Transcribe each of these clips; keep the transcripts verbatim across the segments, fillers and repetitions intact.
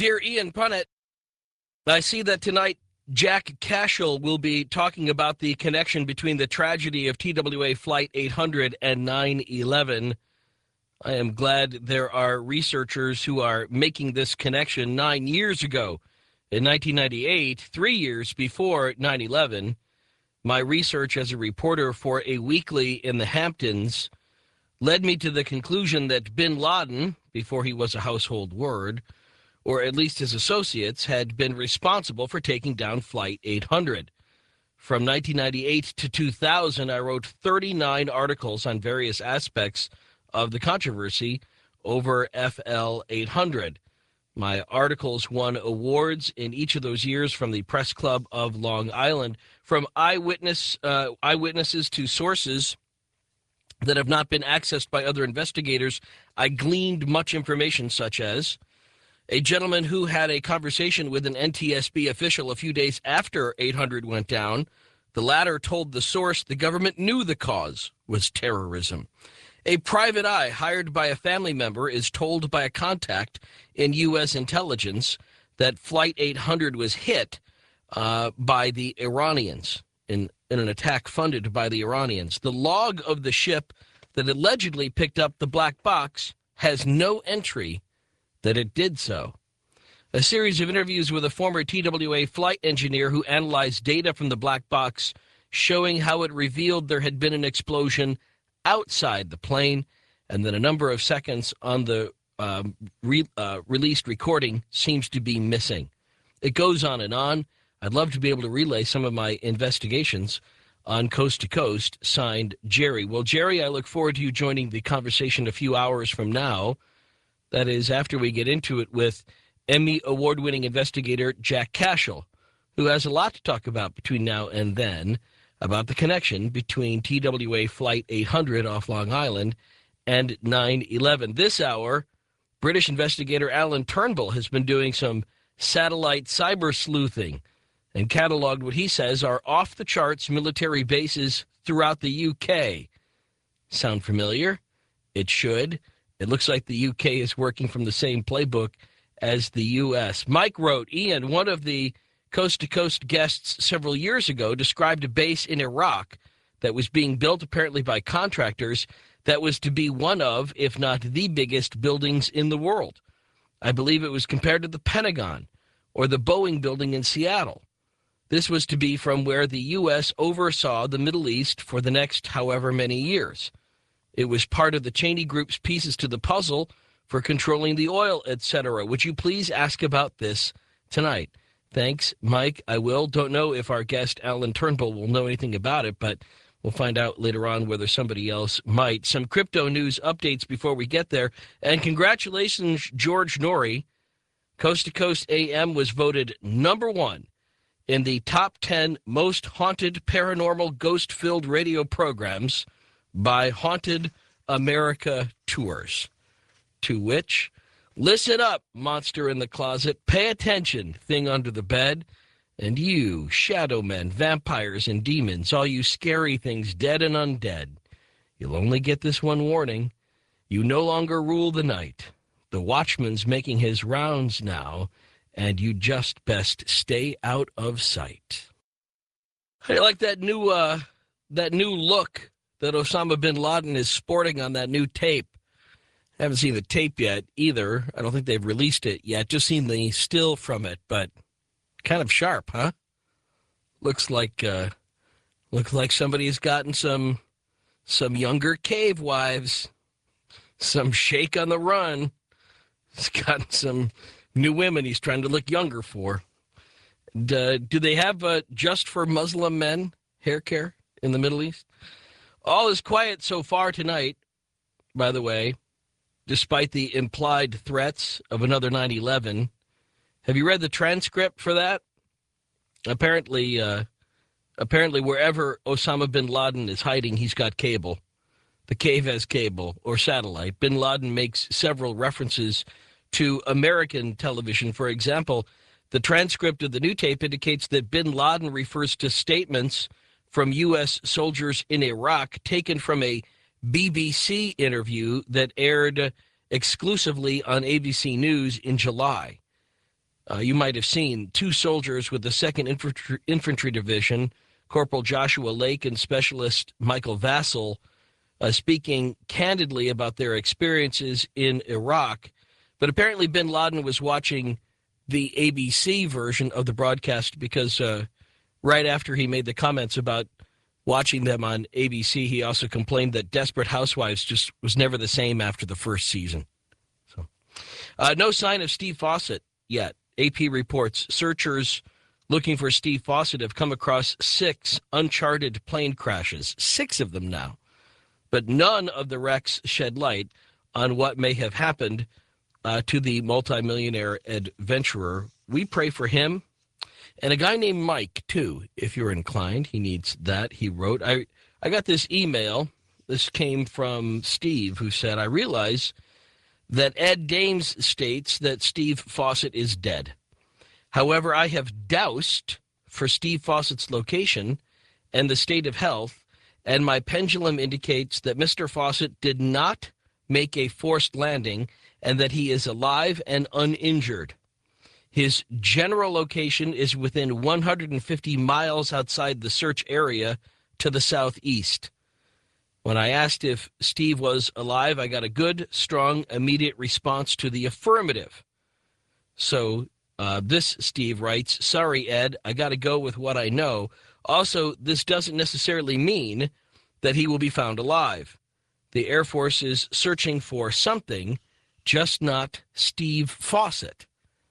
Dear Ian Punnett, I see that tonight Jack Cashel will be talking about the connection between the tragedy of T W A Flight eight hundred and nine eleven. I am glad there are researchers who are making this connection. Nine years ago, in nineteen ninety-eight, three years before nine eleven, my research as a reporter for a weekly in the Hamptons led me to the conclusion that bin Laden, before he was a household word, or at least his associates, had been responsible for taking down Flight eight hundred. From nineteen ninety-eight to two thousand, I wrote thirty-nine articles on various aspects of the controversy over F L eight hundred. My articles won awards in each of those years from the Press Club of Long Island. From eyewitness uh, eyewitnesses to sources that have not been accessed by other investigators, I gleaned much information, such as a gentleman who had a conversation with an N T S B official a few days after eight hundred went down. The latter told the source the government knew the cause was terrorism. A private eye hired by a family member is told by a contact in U S intelligence that Flight eight hundred was hit uh, by the Iranians in, in an attack funded by the Iranians. The log of the ship that allegedly picked up the black box has no entry that it did so. A series of interviews with a former T W A flight engineer who analyzed data from the black box showing how it revealed there had been an explosion outside the plane, and then a number of seconds on the um, re, uh, released recording seems to be missing. It goes on and on. I'd love to be able to relay some of my investigations on Coast to Coast, signed Jerry. Well, Jerry, I look forward to you joining the conversation a few hours from now. That is, after we get into it with Emmy award-winning investigator Jack Cashel, who has a lot to talk about between now and then, about the connection between T W A Flight eight hundred off Long Island and nine eleven. This hour, British investigator Alan Turnbull has been doing some satellite cyber sleuthing and cataloged what he says are off-the-charts military bases throughout the U K. Sound familiar? It should. It looks like the U K is working from the same playbook as the U S. Mike wrote, Ian, one of the coast-to-coast guests several years ago described a base in Iraq that was being built apparently by contractors that was to be one of, if not the biggest, buildings in the world. I believe it was compared to the Pentagon or the Boeing building in Seattle. This was to be from where the U S oversaw the Middle East for the next however many years. It was part of the Cheney Group's pieces to the puzzle for controlling the oil, et cetera. Would you please ask about this tonight? Thanks, Mike. I will. Don't know if our guest, Alan Turnbull, will know anything about it, but we'll find out later on whether somebody else might. Some crypto news updates before we get there. And congratulations, George Norrie. Coast to Coast A M was voted number one in the top ten most haunted, paranormal, ghost-filled radio programs by Haunted America Tours. To which, listen up, monster in the closet, pay attention, thing under the bed, and you, shadow men, vampires, and demons, all you scary things, dead and undead, you'll only get this one warning. You no longer rule the night. The watchman's making his rounds now, and you just best stay out of sight. I like that new, uh, that new look that Osama bin Laden is sporting on that new tape. I haven't seen the tape yet either. I don't think they've released it yet. Just seen the still from it, but kind of sharp, huh? Looks like uh, looks like somebody's gotten some some younger cave wives, some shake on the run. He's gotten some new women he's trying to look younger for. And, uh, do they have uh, just for Muslim men hair care in the Middle East? All is quiet so far tonight, by the way, despite the implied threats of another nine eleven. Have you read the transcript for that? Apparently, uh, apparently wherever Osama bin Laden is hiding, he's got cable. The cave has cable or satellite. Bin Laden makes several references to American television. For example, the transcript of the new tape indicates that bin Laden refers to statements from U S soldiers in Iraq taken from a B B C interview that aired exclusively on A B C News in July. Uh, you might have seen two soldiers with the second Infantry, Infantry Division, Corporal Joshua Lake and Specialist Michael Vassell, uh, speaking candidly about their experiences in Iraq. But apparently bin Laden was watching the A B C version of the broadcast because uh, right after he made the comments about watching them on A B C, he also complained that Desperate Housewives just was never the same after the first season. So, uh, no sign of Steve Fossett yet. A P reports searchers looking for Steve Fossett have come across six uncharted plane crashes, six of them now. But none of the wrecks shed light on what may have happened uh, to the multimillionaire adventurer. We pray for him. And a guy named Mike, too, if you're inclined. He needs that. He wrote, I, I got this email. This came from Steve, who said, I realize that Ed Dames states that Steve Fossett is dead. However, I have doused for Steve Fossett's location and the state of health, and my pendulum indicates that Mister Fossett did not make a forced landing and that he is alive and uninjured. His general location is within one hundred fifty miles outside the search area to the southeast. When I asked if Steve was alive, I got a good, strong, immediate response to the affirmative. So uh, this Steve writes, sorry, Ed, I got to go with what I know. Also, this doesn't necessarily mean that he will be found alive. The Air Force is searching for something, just not Steve Fossett.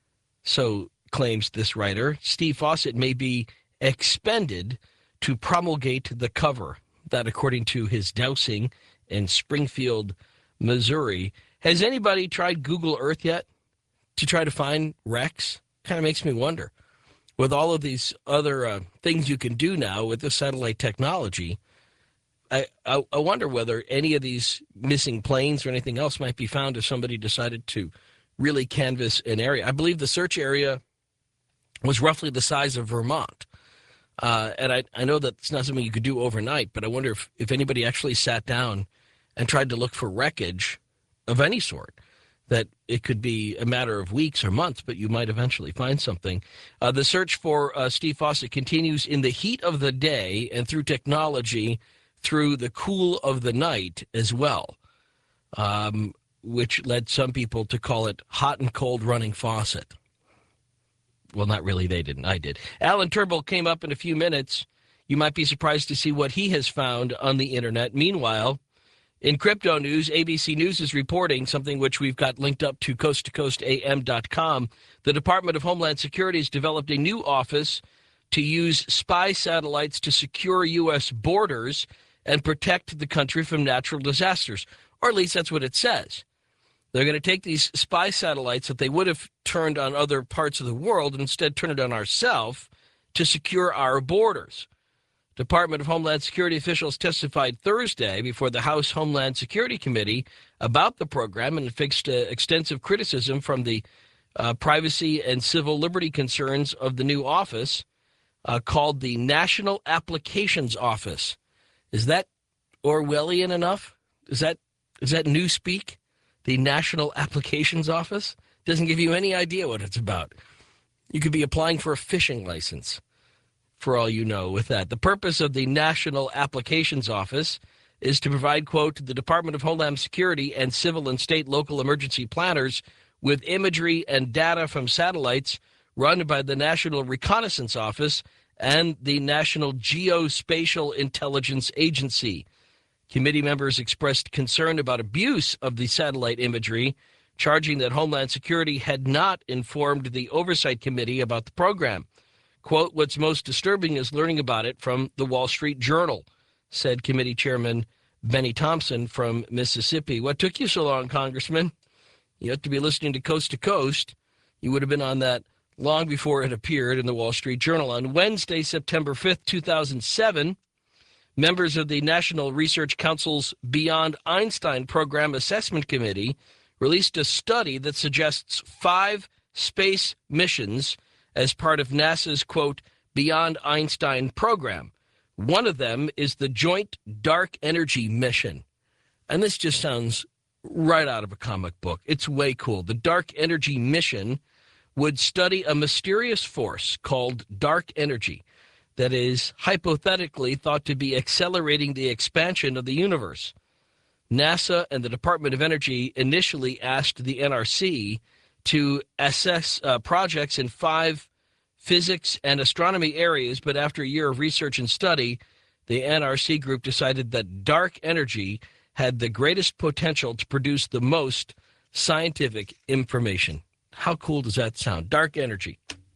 So, claims this writer, Steve Fossett may be expended to promulgate the cover. That, according to his dousing in Springfield, Missouri. Has anybody tried Google Earth yet to try to find wrecks? Kind of makes me wonder. With all of these other uh, things you can do now with the satellite technology, I, I, I wonder whether any of these missing planes or anything else might be found if somebody decided to really canvass an area. I believe the search area was roughly the size of Vermont. Uh, and I, I know that it's not something you could do overnight, but I wonder if, if anybody actually sat down and tried to look for wreckage of any sort, that it could be a matter of weeks or months, but you might eventually find something. Uh, the search for uh, Steve Fossett continues in the heat of the day and through technology through the cool of the night as well, um, which led some people to call it hot and cold running faucet. Well, not really. They didn't. I did. Alan Turnbull came up in a few minutes. You might be surprised to see what he has found on the internet. Meanwhile, in crypto news, A B C News is reporting something which we've got linked up to coast to coast A M dot com. The Department of Homeland Security has developed a new office to use spy satellites to secure U S borders and protect the country from natural disasters. Or at least that's what it says. They're going to take these spy satellites that they would have turned on other parts of the world and instead turn it on ourselves to secure our borders. Department of Homeland Security officials testified Thursday before the House Homeland Security Committee about the program and fixed uh, extensive criticism from the uh, privacy and civil liberty concerns of the new office uh, called the National Applications Office. Is that Orwellian enough? Is that is that newspeak? The National Applications Office doesn't give you any idea what it's about. You could be applying for a fishing license, for all you know, with that. The purpose of the National Applications Office is to provide, quote, the Department of Homeland Security and civil and state local emergency planners with imagery and data from satellites run by the National Reconnaissance Office and the National Geospatial Intelligence Agency. Committee members expressed concern about abuse of the satellite imagery, charging that Homeland Security had not informed the Oversight Committee about the program. Quote, what's most disturbing is learning about it from the Wall Street Journal, said Committee Chairman Benny Thompson from Mississippi. What took you so long, Congressman? You have to be listening to Coast to Coast. You would have been on that long before it appeared in the Wall Street Journal. On Wednesday, September fifth, two thousand seven, members of the National Research Council's Beyond Einstein Program Assessment Committee released a study that suggests five space missions as part of NASA's, quote, Beyond Einstein program. One of them is the Joint Dark Energy Mission. And this just sounds right out of a comic book. It's way cool. The Dark Energy Mission would study a mysterious force called dark energy that is hypothetically thought to be accelerating the expansion of the universe. NASA and the Department of Energy initially asked the N R C to assess uh, projects in five physics and astronomy areas, but after a year of research and study, the N R C group decided that dark energy had the greatest potential to produce the most scientific information. How cool does that sound? Dark energy,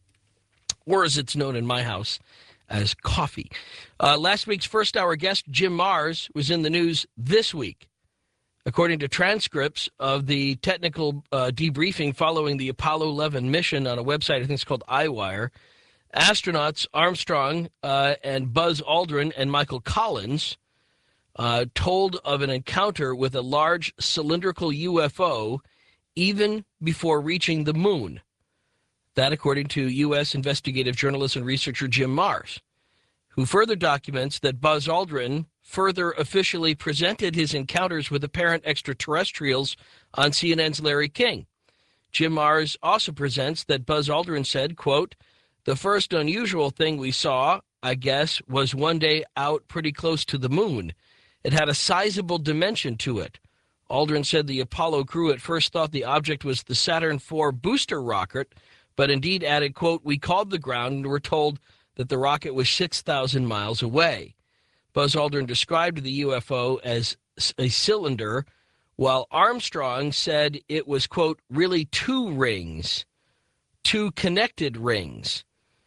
or as it's known in my house, as coffee. Uh, last week's first hour guest, Jim Marrs, was in the news this week. According to transcripts of the technical uh, debriefing following the Apollo eleven mission on a website, I think it's called iWire, astronauts Armstrong uh, and Buzz Aldrin and Michael Collins uh, told of an encounter with a large cylindrical U F O even before reaching the moon. That, according to U S investigative journalist and researcher Jim Marrs, who further documents that Buzz Aldrin further officially presented his encounters with apparent extraterrestrials on C N N's Larry King. Jim Marrs also presents that Buzz Aldrin said, quote, "The first unusual thing we saw, I guess, was one day out pretty close to the moon. It had a sizable dimension to it. Aldrin said the Apollo crew at first thought the object was the Saturn four booster rocket, but indeed added, quote, "We called the ground and were told that the rocket was six thousand miles away." Buzz Aldrin described the U F O as a cylinder, while Armstrong said it was, quote, "really two rings, two connected rings."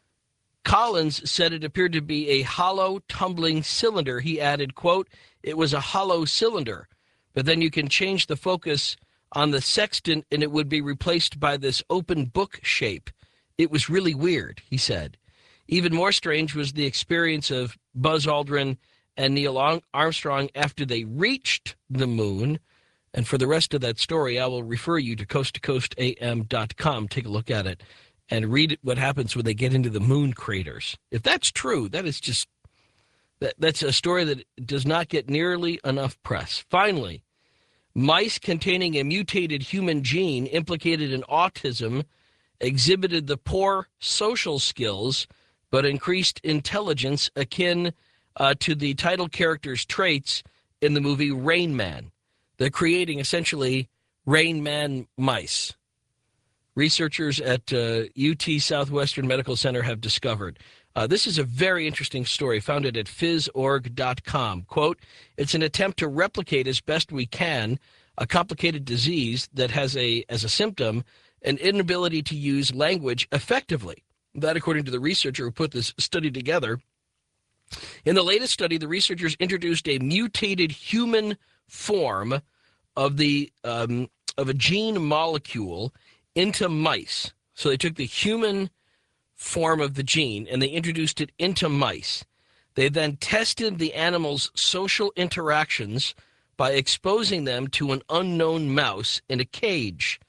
Collins said it appeared to be a hollow, tumbling cylinder. He added, quote, "It was a hollow cylinder, but then you can change the focus on the sextant and it would be replaced by this open book shape. It was really weird," he said. Even more strange was the experience of Buzz Aldrin and Neil Armstrong after they reached the moon. And for the rest of that story, I will refer you to coast to coast A M dot com. Take a look at it and read what happens when they get into the moon craters. If that's true, that is just, that, that's a story that does not get nearly enough press. Finally, mice containing a mutated human gene implicated in autism exhibited the poor social skills but increased intelligence akin uh, to the title character's traits in the movie Rain Man. They're creating essentially Rain Man mice. Researchers at uh, U T Southwestern Medical Center have discovered. Uh, this is a very interesting story founded at phys org dot com. Quote, "It's an attempt to replicate as best we can a complicated disease that has a as a symptom an inability to use language effectively." That, according to the researcher who put this study together. In the latest study, the researchers introduced a mutated human form of the um, of a gene molecule into mice. So they took the human form of the gene and they introduced it into mice. They then tested the animals' social interactions by exposing them to an unknown mouse in a cage.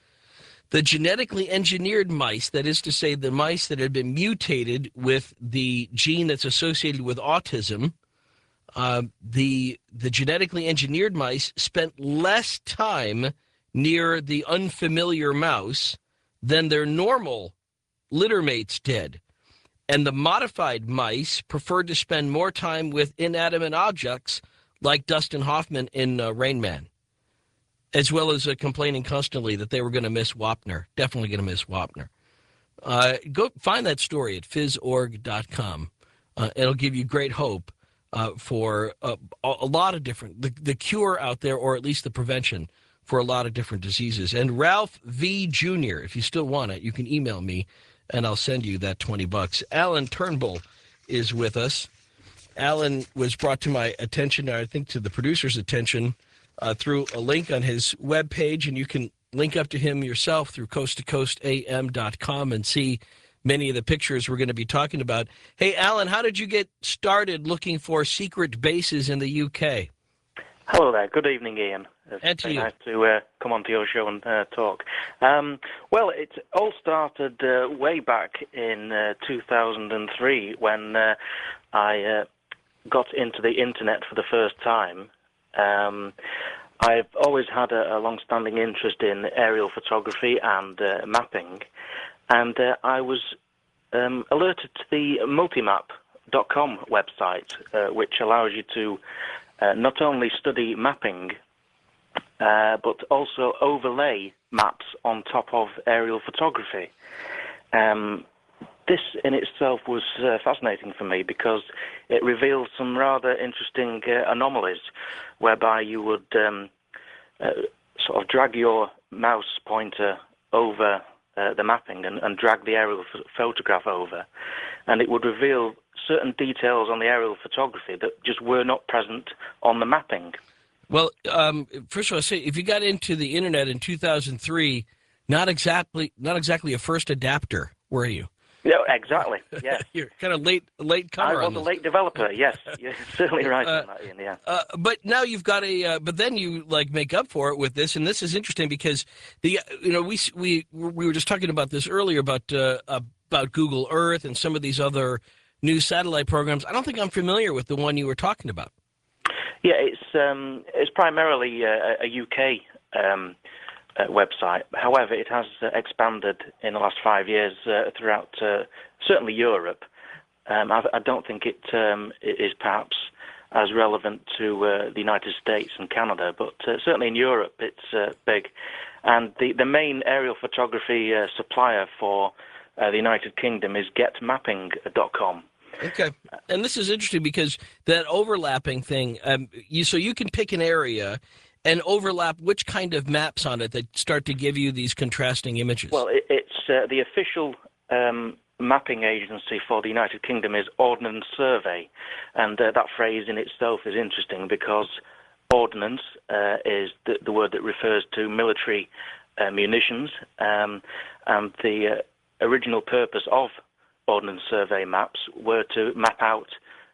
The genetically engineered mice, that is to say the mice that had been mutated with the gene that's associated with autism, uh, the, the genetically engineered mice spent less time near the unfamiliar mouse than their normal litter mates did. And the modified mice preferred to spend more time with inanimate objects like Dustin Hoffman in uh, Rain Man, as well as uh, complaining constantly that they were going to miss Wapner. Definitely going to miss Wapner. Uh, go find that story at phys org dot com. Uh, it'll give you great hope uh, for uh, a lot of different, the, the cure out there, or at least the prevention for a lot of different diseases. And Ralph V. Junior, if you still want it, you can email me and I'll send you that twenty bucks. Alan Turnbull is with us. Alan was brought to my attention, I think to the producer's attention, uh, through a link on his webpage, and you can link up to him yourself through coast to coast A M dot com and see many of the pictures we're going to be talking about. Hey, Alan, how did you get started looking for secret bases in the U K? Hello there. Good evening, Ian. It's and to very you. nice to uh, come onto your show and uh, talk. Um, well, it all started uh, way back in uh, two thousand three when uh, I uh, got into the internet for the first time. Um, I've always had a, a long-standing interest in aerial photography and uh, mapping, and uh, I was um, alerted to the multimap dot com website, uh, which allows you to uh, not only study mapping, uh, but also overlay maps on top of aerial photography. Um, this in itself was uh, fascinating for me because it revealed some rather interesting uh, anomalies, whereby you would um, uh, sort of drag your mouse pointer over uh, the mapping and, and drag the aerial ph- photograph over, and it would reveal certain details on the aerial photography that just were not present on the mapping. Well, um, first of all, say if you got into the internet in two thousand three, not exactly not exactly a first adapter, were you? Yeah, exactly. Yes, You're kind of late late I comer was on a this. late developer. Yes, you're certainly right Uh, on that, Ian. Yeah. Uh, but now you've got a, uh, but then you like make up for it with this, and this is interesting because the, you know, we we we were just talking about this earlier about uh, about Google Earth and some of these other new satellite programs. I don't think I'm familiar with the one you were talking about. Yeah, it's um, it's primarily a, a U K um, uh, website. However, it has uh, expanded in the last five years uh, throughout uh, certainly Europe. Um, I, I don't think it, um, it is perhaps as relevant to uh, the United States and Canada, but uh, certainly in Europe it's uh, big. And the, the main aerial photography uh, supplier for uh, the United Kingdom is get mapping dot com. Okay, and this is interesting because that overlapping thing, um, you so you can pick an area and overlap which kind of maps on it that start to give you these contrasting images. Well, it, it's uh, the official um, mapping agency for the United Kingdom is Ordnance Survey, and uh, that phrase in itself is interesting because ordnance uh, is the, the word that refers to military uh, munitions, um, and the uh, original purpose of Ordnance Survey maps were to map out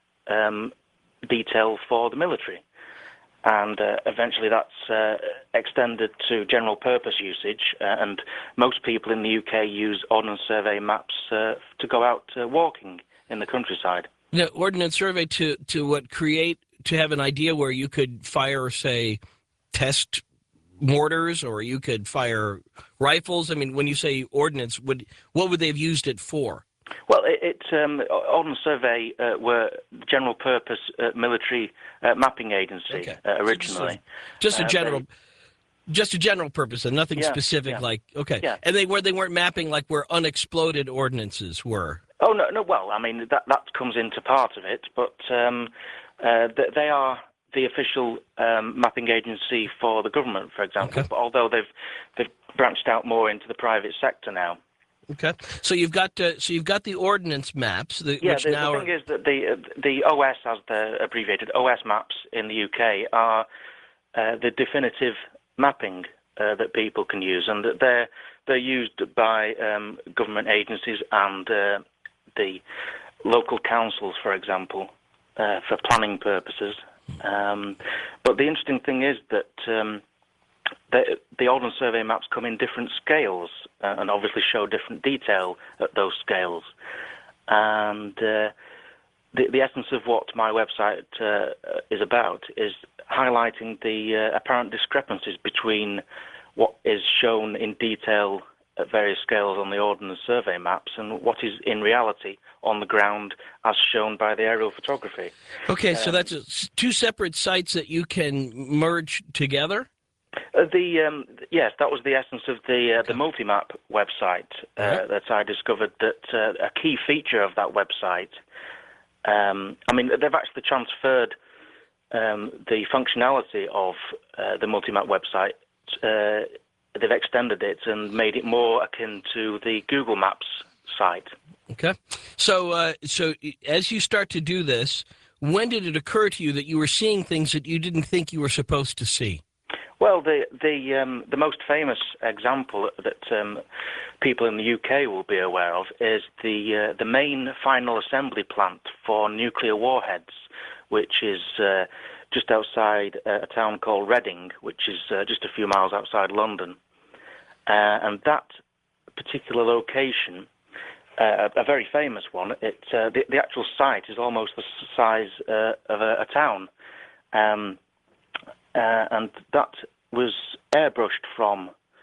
um, detail for the military. And uh, eventually that's uh, extended to general purpose usage, uh, and most people in the U K use Ordnance Survey maps uh, to go out uh, walking in the countryside. The Ordnance Survey to, to what create, to have an idea where you could fire, say, test mortars, or you could fire rifles. I mean, when you say ordnance, would what would they have used it for? Well, it, it um, Ordnance Survey uh, were general purpose uh, military uh, mapping agency Okay. uh, So originally. just a, just a Uh, general, they, just a general purpose, and nothing yeah, specific. yeah, Like okay, yeah. and they were they weren't mapping like where unexploded ordnances were. Oh no, no. Well, I mean that that comes into part of it, but um, uh, they, they are the official um, mapping agency for the government, for example. Okay. But although they've they've branched out more into the private sector now. Okay, so you've got uh, so you've got the ordnance maps, the, Yeah, which the, now the are thing is that the the O S, as they're abbreviated, O S maps in the U K are uh, the definitive mapping uh, that people can use, and that they're they're used by um, government agencies and uh, the local councils, for example, uh, for planning purposes. Um, but the interesting thing is that um, the, the Ordnance Survey maps come in different scales uh, and obviously show different detail at those scales. And uh, the, the essence of what my website uh, is about is highlighting the uh, apparent discrepancies between what is shown in detail at various scales on the Ordnance Survey maps and what is in reality on the ground as shown by the aerial photography. okay. So Um, that's a, two separate sites that you can merge together. Uh, the um, yes, that was the essence of the uh, Okay. the Multimap website uh, Right. that I discovered. That uh, a key feature of that website. Um, I mean, they've actually transferred um, the functionality of uh, the Multimap website. Uh, they've extended it and made it more akin to the Google Maps site. Okay, so uh, so as you start to do this, when did it occur to you that you were seeing things that you didn't think you were supposed to see? Well, the the um, the most famous example that um, people in the U K will be aware of is the uh, the main final assembly plant for nuclear warheads, which is uh, just outside uh, a town called Reading, which is uh, just a few miles outside London, uh, and that particular location, uh, a very famous one. It uh, the, the actual site is almost the size uh, of a, a town. Um, Uh, and that was airbrushed from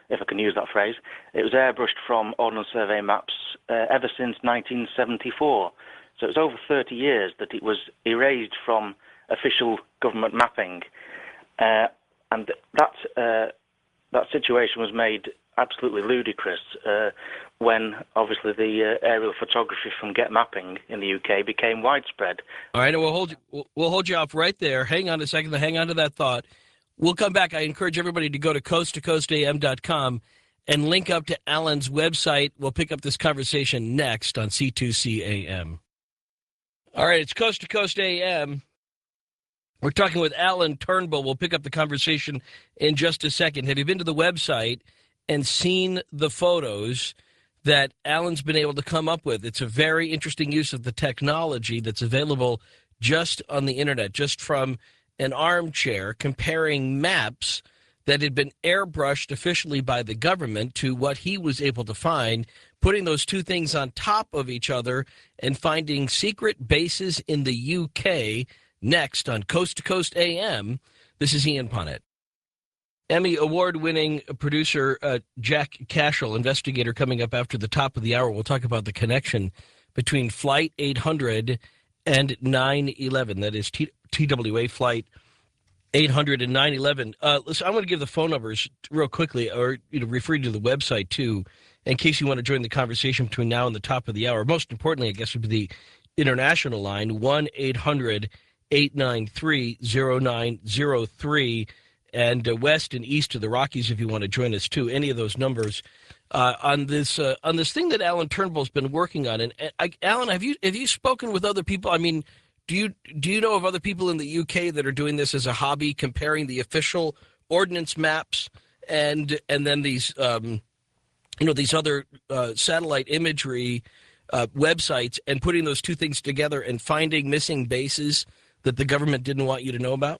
if I can use that phrase. It was airbrushed from Ordnance Survey maps uh, ever since nineteen seventy-four. So it was over thirty years that it was erased from official government mapping. Uh, and that, uh, that situation was made absolutely ludicrous uh, when, obviously, the uh, aerial photography from Get Mapping in the U K became widespread. All right, we'll hold you, we'll, we'll hold you off right there. Hang on a second. Hang on to that thought. We'll come back. I encourage everybody to go to coast to coast A M dot com and link up to Alan's website. We'll pick up this conversation next on C two C A M. All right, it's Coast to Coast A M. We're talking with Alan Turnbull. We'll pick up the conversation in just a second. Have you been to the website and seen the photos that Alan's been able to come up with? It's a very interesting use of the technology that's available just on the internet, just from an armchair, comparing maps that had been airbrushed officially by the government to what he was able to find, putting those two things on top of each other and finding secret bases in the U K. Next on Coast to Coast A M, this is Ian Punnett. Emmy Award-winning producer uh, Jack Cashel, investigator, coming up after the top of the hour. We'll talk about the connection between Flight eight hundred and nine eleven. That is T- TWA Flight eight hundred and nine eleven. Uh, listen, I'm going to give the phone numbers real quickly, or you know, refer you to the website, too, in case you want to join the conversation between now and the top of the hour. Most importantly, I guess, would be the international line, one eight hundred eight nine three oh nine oh three, and uh, west and east of the Rockies if you want to join us too. Any of those numbers uh, on this uh, on this thing that Alan Turnbull's been working on. And uh, Alan, have you have you spoken with other people? I mean, do you do you know of other people in the U K that are doing this as a hobby, comparing the official ordnance maps and and then these um, you know these other uh, satellite imagery uh, websites and putting those two things together and finding missing bases that the government didn't want you to know about?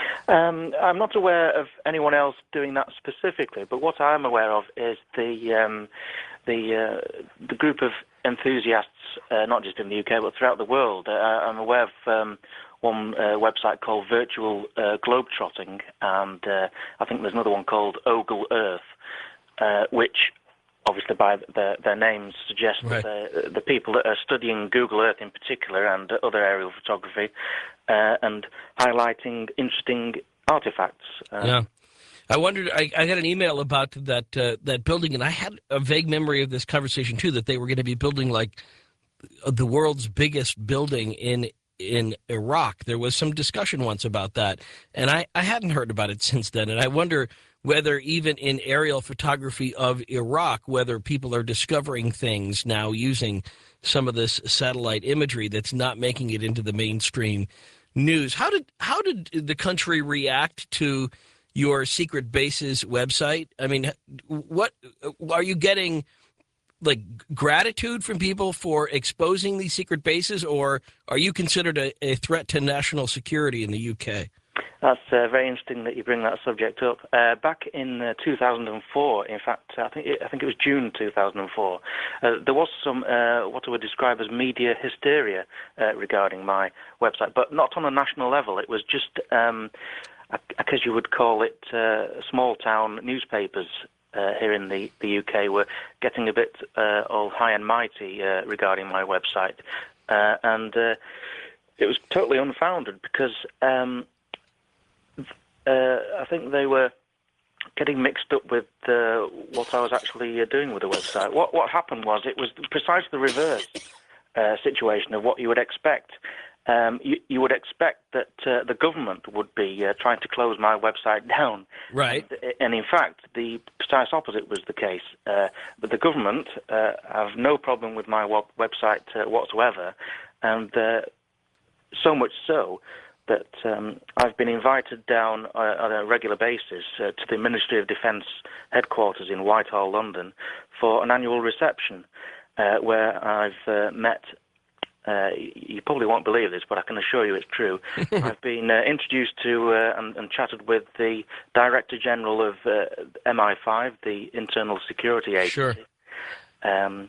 Um, I'm not aware of anyone else doing that specifically, but what I'm aware of is the um, the uh, the group of enthusiasts, uh, not just in the U K but throughout the world. Uh, I'm aware of um, one uh, website called Virtual uh, Globetrotting, and uh, I think there's another one called Ogle Earth, uh, which obviously by their, their names suggest right. that the people that are studying Google Earth in particular and other aerial photography uh, and highlighting interesting artifacts. Uh, yeah. I wondered, I, I got an email about that uh, that building, and I had a vague memory of this conversation, too, that they were going to be building, like, the world's biggest building in in Iraq. There was some discussion once about that, and I, I hadn't heard about it since then, and I wonder whether even in aerial photography of Iraq, whether people are discovering things now using some of this satellite imagery that's not making it into the mainstream news. How did how did the country react to your secret bases website? I mean, what are you getting, like, gratitude from people for exposing these secret bases, or are you considered a, a threat to national security in the U K? That's uh, very interesting that you bring that subject up. Uh, back in uh, two thousand four, in fact, I think it, I think it was June two thousand four, uh, there was some uh, what I would describe as media hysteria uh, regarding my website, but not on a national level. It was just, um, I, I guess you would call it, uh, small-town newspapers uh, here in the, the U K were getting a bit uh, all high and mighty uh, regarding my website, uh, and uh, it was totally unfounded because Um, Uh, I think they were getting mixed up with uh, what I was actually uh, doing with the website. What what happened was it was precisely the reverse uh, situation of what you would expect. Um, you, you would expect that uh, the government would be uh, trying to close my website down. Right. And, and in fact, the precise opposite was the case. Uh, but the government uh, have no problem with my web- website uh, whatsoever, and uh, so much so that um, I've been invited down uh, on a regular basis uh, to the Ministry of Defence headquarters in Whitehall, London, for an annual reception uh, where I've uh, met, uh, you probably won't believe this, but I can assure you it's true, I've been uh, introduced to uh, and, and chatted with the Director General of uh, M I five, the Internal Security Agency. Sure. Um,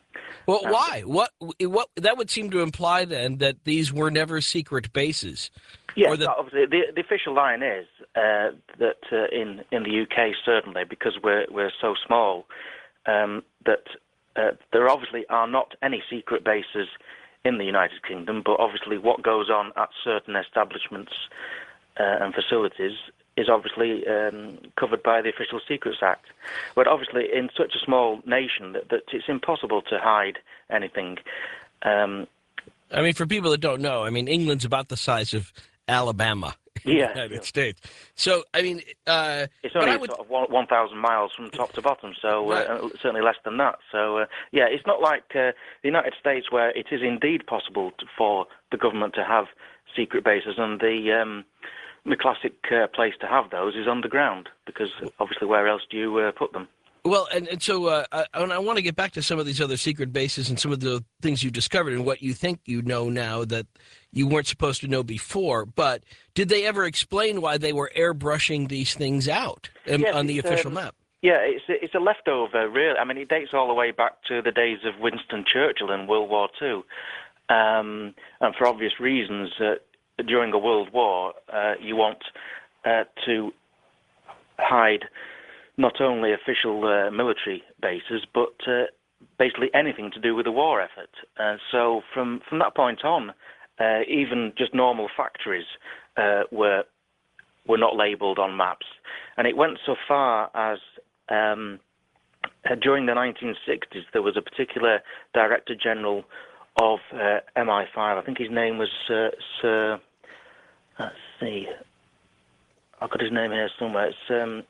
Well, Um, why? What? What? That would seem to imply then that these were never secret bases, Yes, or that. obviously the, the official line is uh, that uh, in in the U K certainly, because we're we're so small, um, that uh, there obviously are not any secret bases in the United Kingdom. But obviously, what goes on at certain establishments uh, and facilities is obviously um, covered by the Official Secrets Act. But obviously, in such a small nation, that, that it's impossible to hide anything. Um, I mean, for people that don't know, I mean, England's about the size of Alabama in yeah, the United yeah. States. So, I mean, uh, It's but only I would. sort of one, one thousand miles from top to bottom, so Right. uh, certainly less than that. So, uh, yeah, it's not like uh, the United States where it is indeed possible to, for the government to have secret bases, and the um, the classic uh, place to have those is underground, because obviously where else do you uh, put them? Well, and, and so uh, I, I want to get back to some of these other secret bases and some of the things you discovered and what you think you know now that you weren't supposed to know before. But did they ever explain why they were airbrushing these things out um, Yes, on the it's, official um, map? Yeah, it's a, it's a leftover, really. I mean, it dates all the way back to the days of Winston Churchill in World War Two. Um, and for obvious reasons, uh, during a world war, uh, you want uh, to hide not only official uh, military bases, but uh, basically anything to do with the war effort. Uh, so from, from that point on, uh, even just normal factories uh, were were not labelled on maps. And it went so far as um, uh, during the nineteen sixties, there was a particular Director General of uh, M I five. I think his name was uh, Sir... Let's see. I've got his name here somewhere. It's... Um,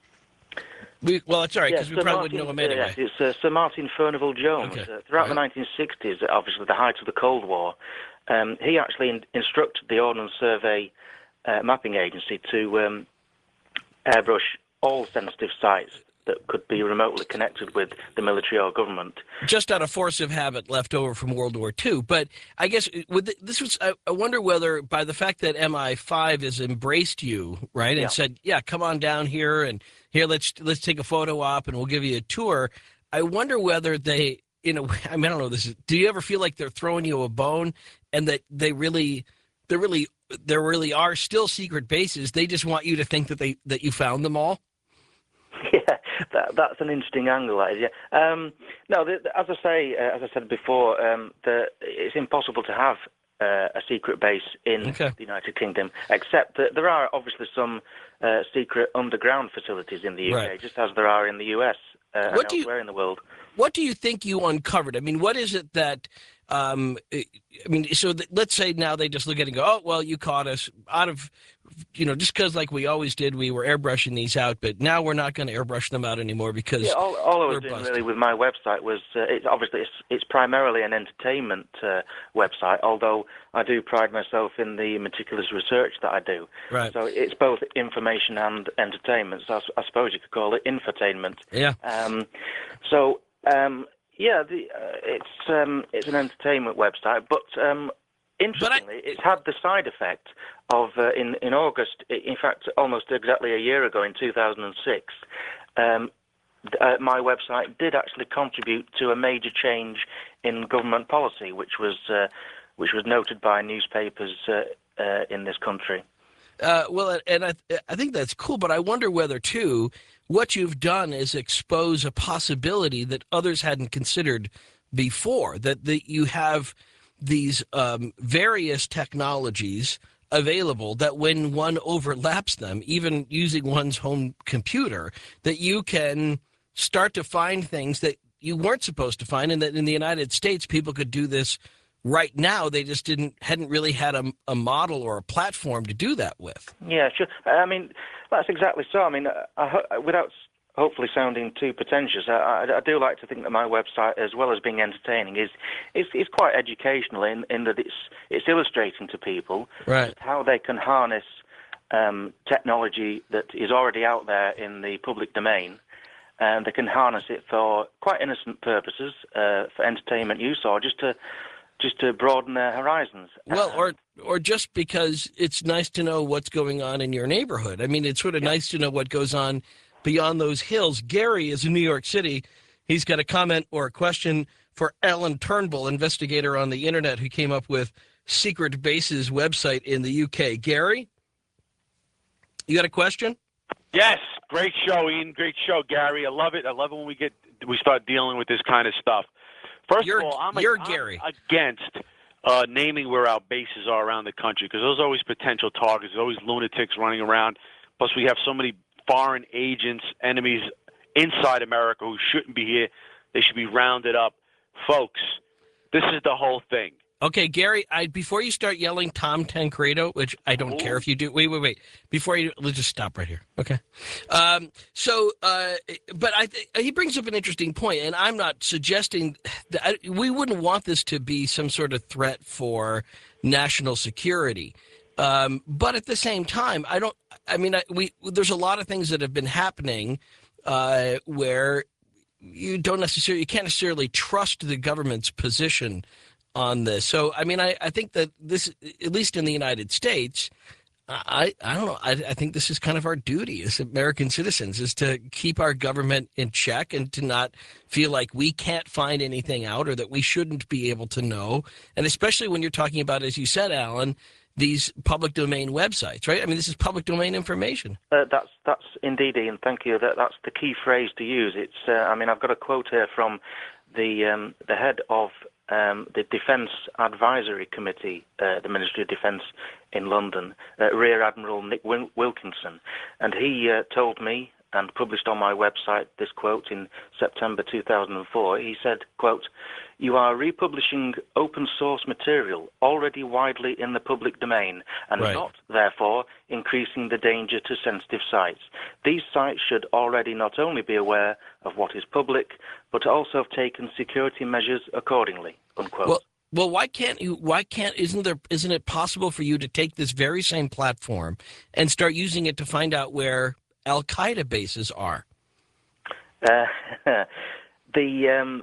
We, well, it's all right, Yeah, because we Sir probably Martin, wouldn't know him anyway. uh, yes, it's uh, Sir Martin Furnival Jones. Okay. Uh, throughout Right. the nineteen sixties, obviously the height of the Cold War, um, he actually in- instructed the Ordnance Survey uh, Mapping Agency to um, airbrush all sensitive sites that could be remotely connected with the military or government. Just out of force of habit left over from World War Two. But I guess with the, this was, I, I wonder whether by the fact that M I five has embraced you, right, and Yeah. said, yeah, come on down here and here, let's let's take a photo op and we'll give you a tour. I wonder whether they, in a way, I mean, I don't know this. Is, do you ever feel like they're throwing you a bone and that they really, they really, there really are still secret bases? They just want you to think that they that you found them all. Yeah, that, that's an interesting angle, that is, yeah. Um, no, the, the, as I say, uh, as I said before, um, the, it's impossible to have uh, a secret base in Okay. the United Kingdom, except that there are obviously some uh, secret underground facilities in the U K, Right. just as there are in the U S uh, and What do you- elsewhere in the world. What do you think you uncovered? I mean, what is it that, um, I mean, so th- let's say now they just look at it and go, oh, well, you caught us out of, you know, just because like we always did, we were airbrushing these out, but now we're not going to airbrush them out anymore because Yeah, all, all I was we're doing busted. really with my website was, uh, it's obviously it's, it's primarily an entertainment uh, website, although I do pride myself in the meticulous research that I do. Right. So it's both information and entertainment. So I, s- I suppose you could call it infotainment. Yeah. Um, so um, yeah, the, uh, it's um, it's an entertainment website, but um, interestingly, it's had the side effect of uh, in in August, i- in fact, almost exactly a year ago, in two thousand six. Um, th- uh, my website did actually contribute to a major change in government policy, which was uh, which was noted by newspapers uh, uh, in this country. Uh, well, and I, I think that's cool, but I wonder whether, too, what you've done is expose a possibility that others hadn't considered before, that, that you have these um, various technologies available that when one overlaps them, even using one's home computer, that you can start to find things that you weren't supposed to find, and that in the United States, people could do this right now. They just didn't hadn't really had a, a model or a platform to do that with. Yeah, sure. I mean, that's exactly so. I mean, I, I, without hopefully sounding too pretentious, I, I, I do like to think that my website, as well as being entertaining, is is, is quite educational in, in that it's it's illustrating to people Right. how they can harness um, technology that is already out there in the public domain, and they can harness it for quite innocent purposes, uh, for entertainment use, or just to just to broaden their horizons. Well, Um, or or just because it's nice to know what's going on in your neighborhood. I mean, it's sort of nice to know what goes on beyond those hills. Gary is in New York City. He's got a comment or a question for Alan Turnbull, investigator on the internet who came up with Secret Bases website in the U K. Gary, you got a question? Yes, great show, Ian. Great show, Gary. I love it. I love it when we get we start dealing with this kind of stuff. First You're, of all, I'm, you're I'm Gary. against uh, naming where our bases are around the country because there's always potential targets. There's always lunatics running around. Plus, we have so many foreign agents, enemies inside America who shouldn't be here. They should be rounded up. Folks, this is the whole thing. Okay, Gary, I, before you start yelling Tom Tancredo, which I don't Ooh. care if you do. Wait, wait, wait. Before you, let's just stop right here. Okay. Um, so, uh, but I th- he brings up an interesting point, and I'm not suggesting that I, we wouldn't want this to be some sort of threat for national security. Um, but at the same time, I don't, I mean, I, we, there's a lot of things that have been happening uh, where you don't necessarily, you can't necessarily trust the government's position on this. So, I mean, I, I think that this, at least in the United States, I, I don't know, I, I think this is kind of our duty as American citizens is to keep our government in check and to not feel like we can't find anything out or that we shouldn't be able to know. And especially when you're talking about, as you said, Alan, these public domain websites, right? I mean, this is public domain information. Uh, that's that's indeed, Ian. Thank you. That that's the key phrase to use. It's. Uh, I mean, I've got a quote here from the um, the head of um, the Defence Advisory Committee, uh, the Ministry of Defence in London, uh, Rear Admiral Nick Wil- Wilkinson, and he uh, told me and published on my website this quote in September two thousand four. He said, quote, "You are republishing open source material already widely in the public domain and right. not, therefore, increasing the danger to sensitive sites. These sites should already not only be aware of what is public, but also have taken security measures accordingly," unquote. Well, well, why can't you, why can't, isn't there, isn't it possible for you to take this very same platform and start using it to find out where Al-Qaeda bases are? Uh, the um,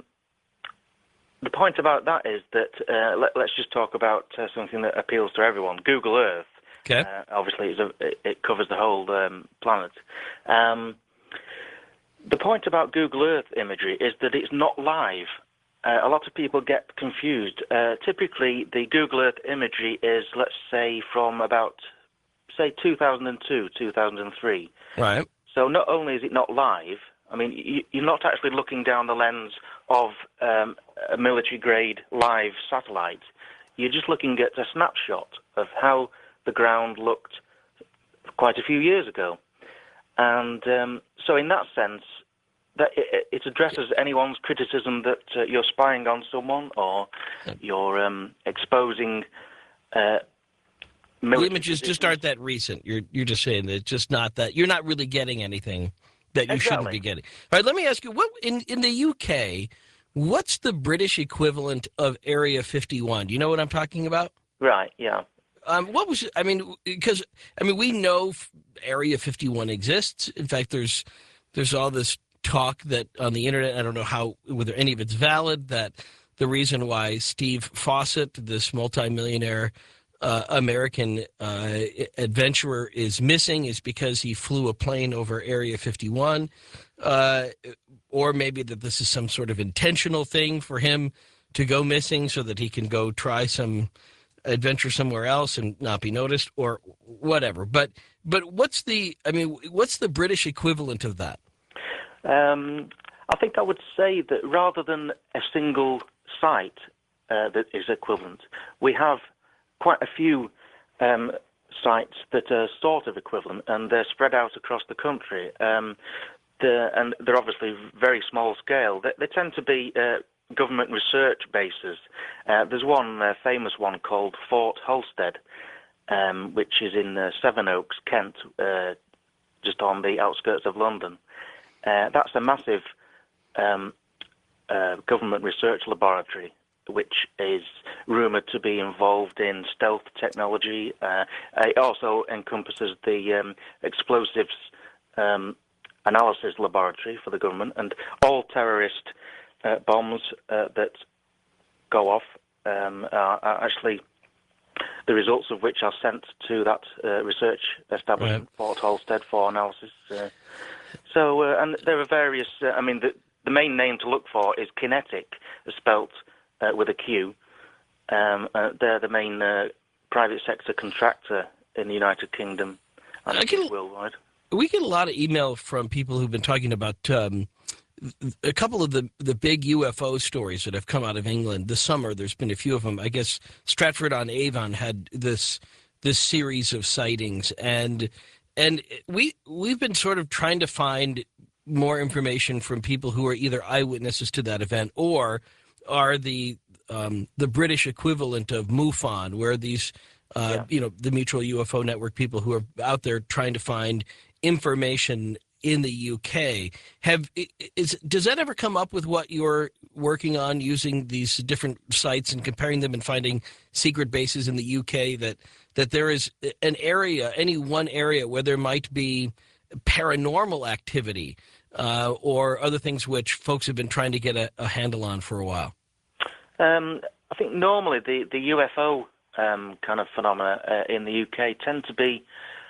the point about that is that uh, let, let's just talk about uh, something that appeals to everyone. Google Earth. Okay. Uh, obviously, it's a, it, it covers the whole um, planet. Um, the point about Google Earth imagery is that it's not live. Uh, a lot of people get confused. Uh, typically, the Google Earth imagery is, let's say, from about, say, two thousand two, two thousand three. Right. So not only is it not live, I mean, you, you're not actually looking down the lens of um, a military-grade live satellite. You're just looking at a snapshot of how the ground looked quite a few years ago. And um, so in that sense, that it, it addresses anyone's criticism that uh, you're spying on someone or you're um, exposing uh, the images just aren't that recent. You're you're just saying that it's just not that you're not really getting anything that you exactly. shouldn't be getting. All right, let me ask you, what in, in the U K, what's the British equivalent of Area fifty-one? Do you know what I'm talking about? Right, yeah. Um, what was, I mean, because, I mean, we know Area fifty-one exists. In fact, there's there's all this talk that on the internet, I don't know how, whether any of it's valid, that the reason why Steve Fawcett, this multimillionaire uh, American uh, adventurer, is missing is because he flew a plane over Area fifty-one, uh, or maybe that this is some sort of intentional thing for him to go missing so that he can go try some adventure somewhere else and not be noticed, or whatever. But but what's the, I mean, what's the British equivalent of that? Um, I think I would say that rather than a single site uh, that is equivalent, we have quite a few um, sites that are sort of equivalent, and they're spread out across the country. Um, the, and they're obviously very small scale. They, they tend to be uh, government research bases. Uh, there's one uh, famous one called Fort Halstead, um, which is in uh, Sevenoaks, Kent, uh, just on the outskirts of London. Uh, that's a massive um, uh, government research laboratory, which is rumoured to be involved in stealth technology. Uh, it also encompasses the um, explosives um, analysis laboratory for the government, and all terrorist uh, bombs uh, that go off um, are, are actually the results of which are sent to that uh, research establishment, right. Fort Halstead, for analysis. Uh, so, uh, and there are various, uh, I mean, the, the main name to look for is Kinetic, spelt uh, with a Q. Um, uh, they're the main uh, private sector contractor in the United Kingdom and I can, worldwide. We get a lot of email from people who've been talking about um, a couple of the, the big U F O stories that have come out of England this summer. There's been a few of them. I guess Stratford-on-Avon had this this series of sightings, and and we we've been sort of trying to find more information from people who are either eyewitnesses to that event or are the um, the British equivalent of MUFON, where these uh, Yeah. you know the Mutual U F O Network people who are out there trying to find information in the U K. Have is does that ever come up with what you're working on, using these different sites and comparing them and finding secret bases in the U K, that that there is an area, any one area where there might be paranormal activity uh, or other things which folks have been trying to get a, a handle on for a while? Um, I think normally the, the U F O um, kind of phenomena uh, in the U K tend to be,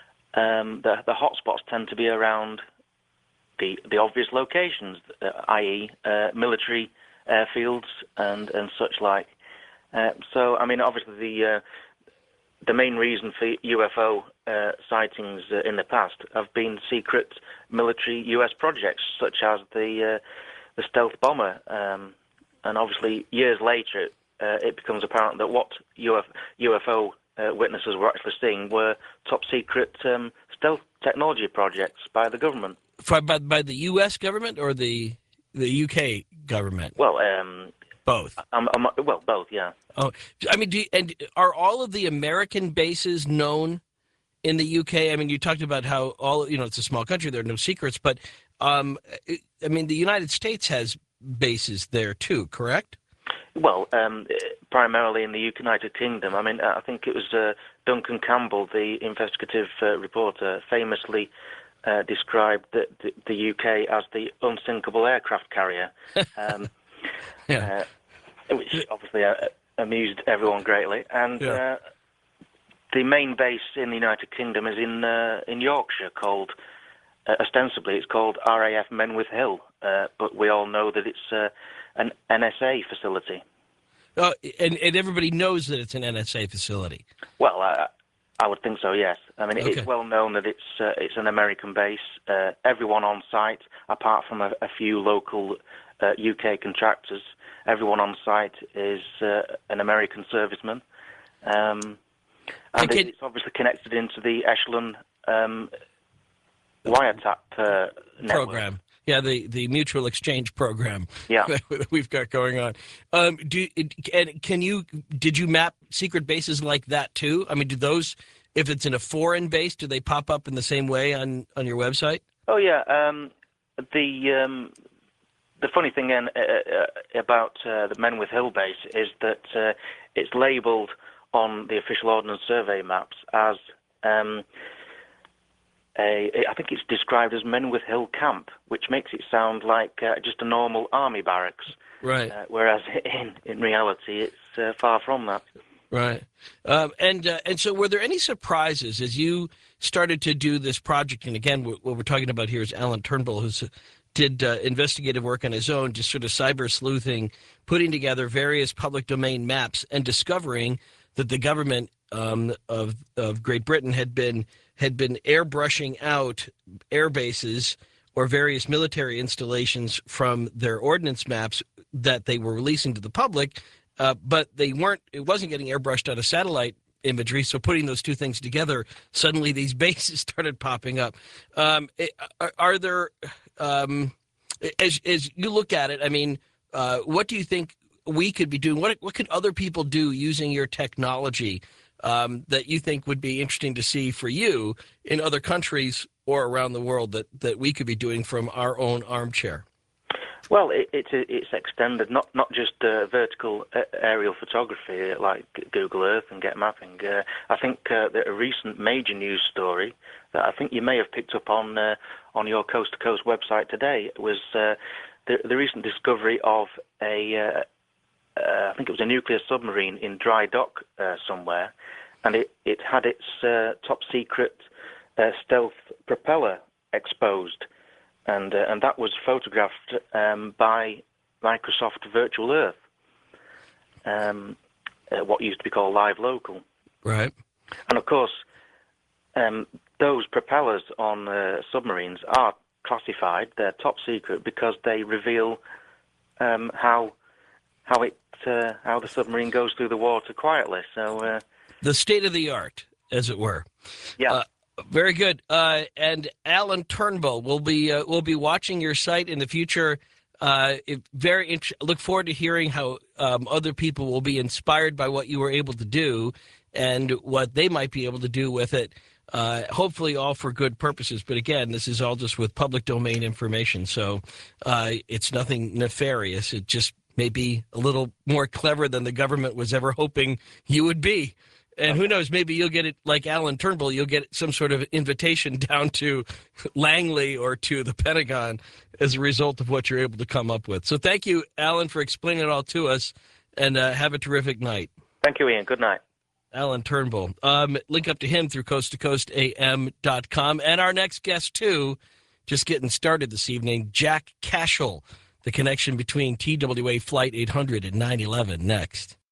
um, the, the hotspots tend to be around the the obvious locations, uh, that is, uh, military airfields and, and such like. Uh, so, I mean, obviously the uh, the main reason for U F O uh, sightings uh, in the past have been secret military U S projects, such as the uh, the stealth bomber. Um, and obviously, years later, uh, it becomes apparent that what U F, U F O uh, witnesses were actually seeing were top secret um, stealth technology projects by the government. By, by, by the U S government or the the U K government? Well, um, both. I'm, I'm, well, both, yeah. Oh, I mean, do you, and are all of the American bases known in the U K? I mean, you talked about how all, you know, it's a small country, there are no secrets, but um, I mean, the United States has bases there too, correct? Well, um, primarily in the United Kingdom. I mean, I think it was uh, Duncan Campbell, the investigative uh, reporter, famously uh, described the, the, the U K as the unsinkable aircraft carrier, um, yeah. uh, which obviously uh, amused everyone greatly. And Yeah. uh, the main base in the United Kingdom is in uh, in Yorkshire, called uh, ostensibly it's called R A F Menwith Hill, uh, but we all know that it's uh, an N S A facility. Uh, and, and everybody knows that it's an N S A facility. Well, uh, I would think so. Yes. I mean, Okay. it's well known that it's uh, it's an American base. Uh, everyone on site, apart from a, a few local uh, U K contractors, everyone on site is uh, an American serviceman. Um, and can- it's obviously connected into the Echelon um, wiretap uh, network. Program. Yeah, the, the mutual exchange program. Yeah. that we've got going on. Um, do and can you did you map secret bases like that too? I mean, do those, if it's in a foreign base, do they pop up in the same way on, on your website? Oh yeah. Um, the um, the funny thing then, uh, uh, about uh, the Menwith Hill base is that uh, it's labelled on the official Ordnance Survey maps as um, a, I think it's described as Menwith Hill Camp, which makes it sound like uh, just a normal army barracks. Right. Uh, whereas in in reality, it's uh, far from that. Right. Um, and uh, and so were there any surprises as you started to do this project? And again, what we're talking about here is Alan Turnbull, who's did uh, investigative work on his own, just sort of cyber sleuthing, putting together various public domain maps and discovering that the government um, of of Great Britain had been had been airbrushing out air bases or various military installations from their ordnance maps that they were releasing to the public, uh, but they weren't. It wasn't getting airbrushed out of satellite imagery. So putting those two things together, suddenly these bases started popping up. Um, are, are there, um, as as you look at it, I mean, uh, what do you think we could be doing? What what could other people do using your technology um, that you think would be interesting to see for you in other countries or around the world that, that we could be doing from our own armchair? Well, it, it's it's extended, not not just uh, vertical uh, aerial photography like Google Earth and Get Mapping. Uh, I think uh, that a recent major news story that I think you may have picked up on uh, on your Coast to Coast website today was uh, the the recent discovery of a uh, uh, I think it was a nuclear submarine in dry dock uh, somewhere, and it it had its uh, top secret uh, stealth propeller exposed. and uh, and that was photographed um, by Microsoft Virtual Earth, um, uh, what used to be called Live Local. Right. And of course, um, those propellers on uh, submarines are classified; they're top secret because they reveal um, how how it uh, how the submarine goes through the water quietly. So uh, the state of the art, as it were. Yeah. Uh, very good. Uh, and Alan Turnbull will be uh, will be watching your site in the future. Uh, it, very int- look forward to hearing how um, other people will be inspired by what you were able to do and what they might be able to do with it. Uh, hopefully all for good purposes. But again, this is all just with public domain information. So uh, it's nothing nefarious. It just may be a little more clever than the government was ever hoping you would be. And who knows, maybe you'll get it like Alan Turnbull, you'll get some sort of invitation down to Langley or to the Pentagon as a result of what you're able to come up with. So thank you, Alan, for explaining it all to us, and uh, have a terrific night. Thank you, Ian. Good night. Alan Turnbull. Um, link up to him through coast to coast A M dot com. And our next guest, too, just getting started this evening, Jack Cashel, the connection between T W A Flight eight hundred and nine eleven next.